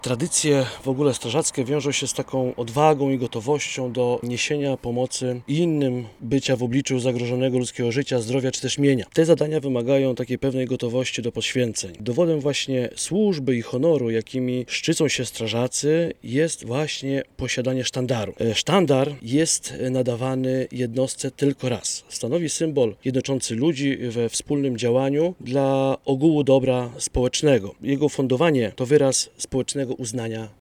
Tradycje w ogóle strażackie wiążą się z taką odwagą i gotowością do niesienia pomocy innym, bycia w obliczu zagrożonego ludzkiego życia, zdrowia czy też mienia. Te zadania wymagają takiej pewnej gotowości do poświęceń. Dowodem właśnie służby i honoru, jakimi szczycą się strażacy, jest właśnie posiadanie sztandaru. Sztandar jest nadawany jednostce tylko raz. Stanowi symbol jednoczący ludzi we wspólnym działaniu dla ogółu dobra społecznego. Jego fundowanie to wyraz społecznego uznania